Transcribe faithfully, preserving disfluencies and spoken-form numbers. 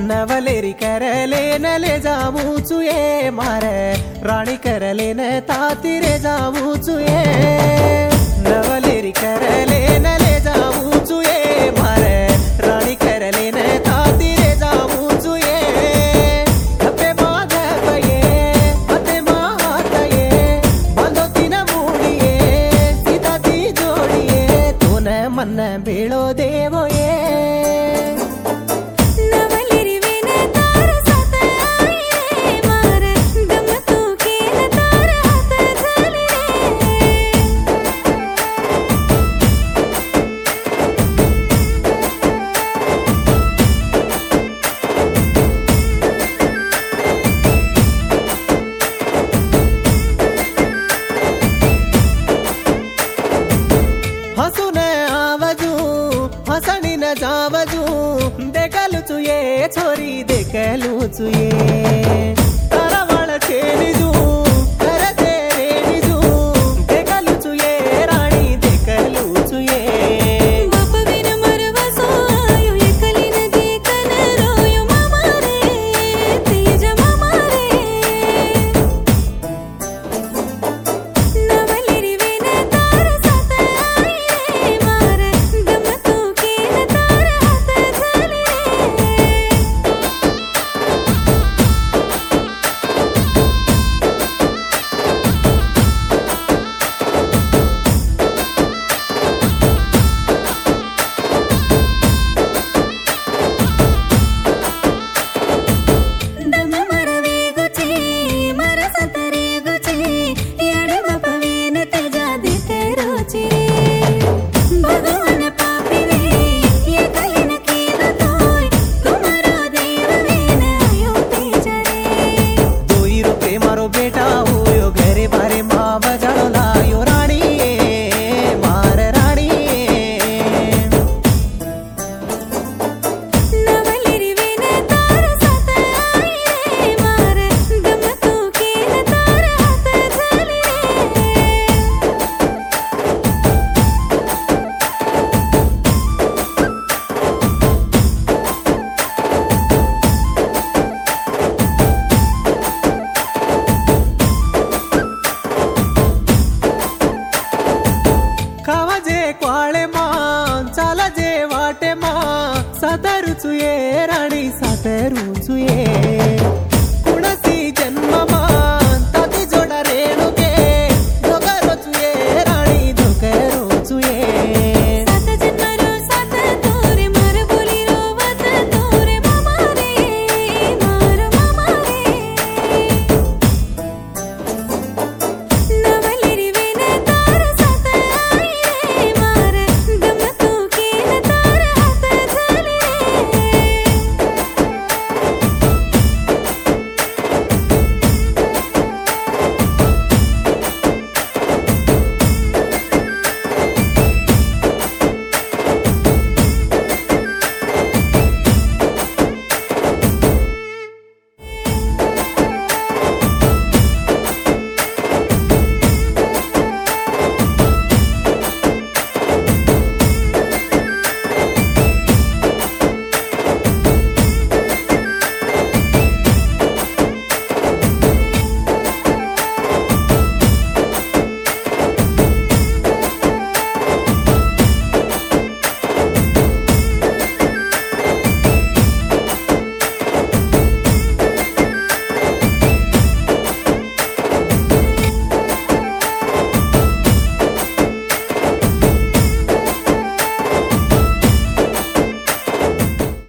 नवलेरी करले न ले जाऊ चुए मारे रानी करले न ताती रे जाऊ चुए नवलेरी करले न ले जाऊ चुए मारे रानी करले न ताती रे जाऊ चुए अबे माधे पये अते माताये बंदो तीन मूड़िए सीता ती जोड़िए तूने मन बेड़ो देवो ये हसनी न जावजू देखलू चुये छोरी देखलू चुये तारा वाला छेनीजू करे तेरे निजू देखलू चुये रानी देखलू चुये बाप बिन मरवा सोयो एकली न देखन रोयो मामा रे तेज मामा रे नवलेरी वेन तार साथ आई रे मार गम तू बेटा हो घरे बारे माँ बजाड़ो लायो रानी मार रानी नवलेरी वेन तार साथ आई रे मार गम तू केन तार हाथ झाली क्वाळे मां चाला जे वाटे मां सातरू चुये राणी सातरू चुये